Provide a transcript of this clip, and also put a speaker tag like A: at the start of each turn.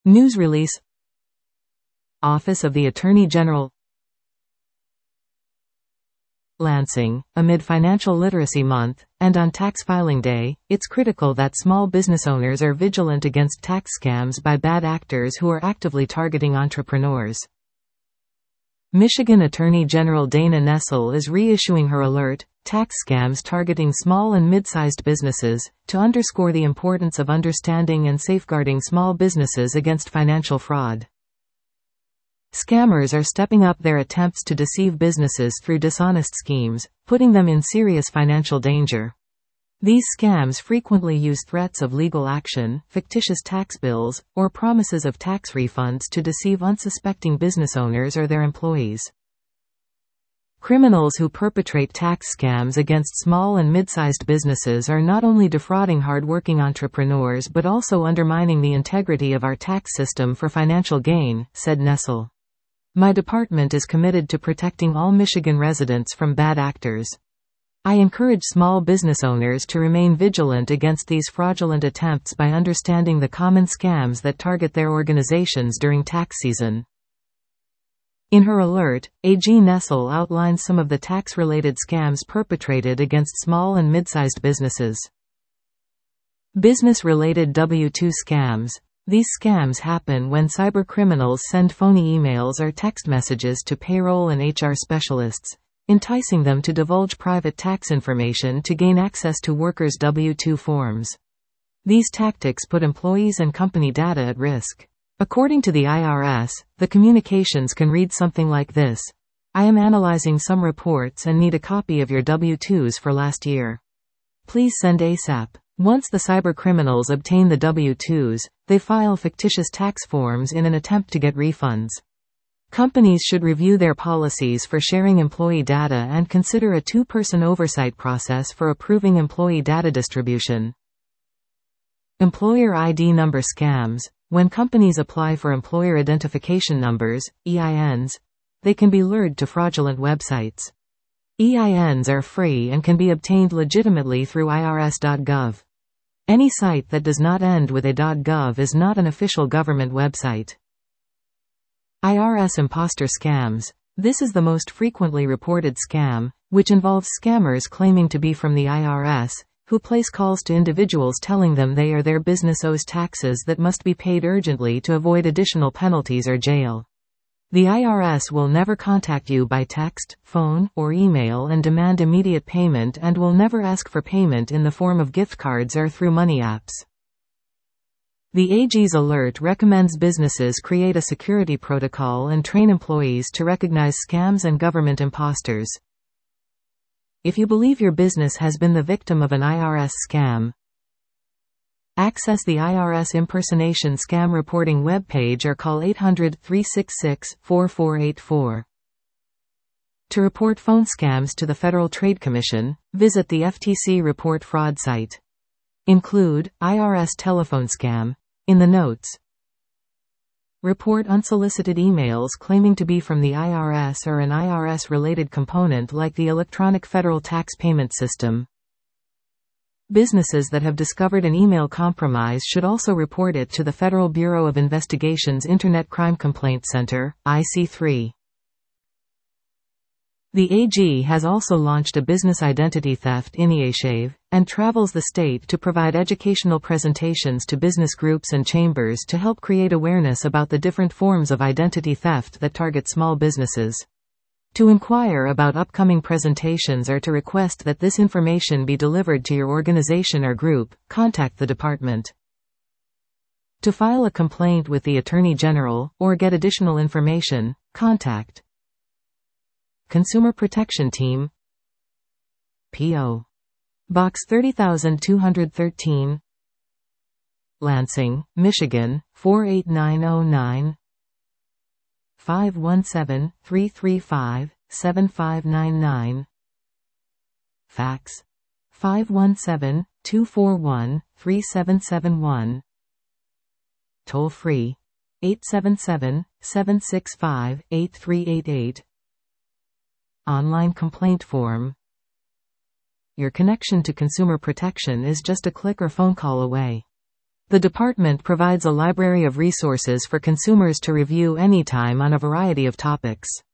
A: News release. Office of the Attorney General. Lansing, amid Financial Literacy Month, and on tax filing day, it's critical that small business owners are vigilant against tax scams by bad actors who are actively targeting entrepreneurs. Michigan Attorney General Dana Nessel is reissuing her alert, Tax Scams Targeting Small and Mid-Sized Businesses, to underscore the importance of understanding and safeguarding small businesses against financial fraud. Scammers are stepping up their attempts to deceive businesses through dishonest schemes, putting them in serious financial danger. These scams frequently use threats of legal action, fictitious tax bills, or promises of tax refunds to deceive unsuspecting business owners or their employees. Criminals who perpetrate tax scams against small and mid-sized businesses are not only defrauding hard-working entrepreneurs but also undermining the integrity of our tax system for financial gain, said Nessel. My department is committed to protecting all Michigan residents from bad actors. I encourage small business owners to remain vigilant against these fraudulent attempts by understanding the common scams that target their organizations during tax season. In her alert, AG Nessel outlines some of the tax-related scams perpetrated against small and mid-sized businesses. Business-related W-2 scams. These scams happen when cybercriminals send phony emails or text messages to payroll and HR specialists, enticing them to divulge private tax information to gain access to workers' W-2 forms. These tactics put employees and company data at risk. According to the IRS, the communications can read something like this: I am analyzing some reports and need a copy of your W-2s for last year. Please send ASAP. Once the cybercriminals obtain the W-2s, they file fictitious tax forms in an attempt to get refunds. Companies should review their policies for sharing employee data and consider a two-person oversight process for approving employee data distribution. Employer ID number scams. When companies apply for employer identification numbers, EINs, they can be lured to fraudulent websites. EINs are free and can be obtained legitimately through irs.gov. Any site that does not end with a .gov is not an official government website. IRS imposter scams. This is the most frequently reported scam, which involves scammers claiming to be from the IRS, who place calls to individuals telling them they or their business owes taxes that must be paid urgently to avoid additional penalties or jail. The IRS will never contact you by text, phone, or email and demand immediate payment, and will never ask for payment in the form of gift cards or through money apps. The AG's alert recommends businesses create a security protocol and train employees to recognize scams and government imposters. If you believe your business has been the victim of an IRS scam, access the IRS Impersonation Scam Reporting webpage or call 800-366-4484. To report phone scams to the Federal Trade Commission, visit the FTC Report Fraud site. Include IRS telephone scam in the notes. Report unsolicited emails claiming to be from the IRS or an IRS-related component like the Electronic Federal Tax Payment System. Businesses that have discovered an email compromise should also report it to the Federal Bureau of Investigation's Internet Crime Complaint Center, IC3. The AG has also launched a business identity theft initiative, and travels the state to provide educational presentations to business groups and chambers to help create awareness about the different forms of identity theft that target small businesses. To inquire about upcoming presentations or to request that this information be delivered to your organization or group, contact the department. To file a complaint with the Attorney General, or get additional information, contact Consumer Protection Team, P.O. Box 30213, Lansing, Michigan, 48909, 517-335-7599. Fax 517-241-3771. Toll free 877-765-8388. Online complaint form. Your connection to consumer protection is just a click or phone call away. The department provides a library of resources for consumers to review anytime on a variety of topics.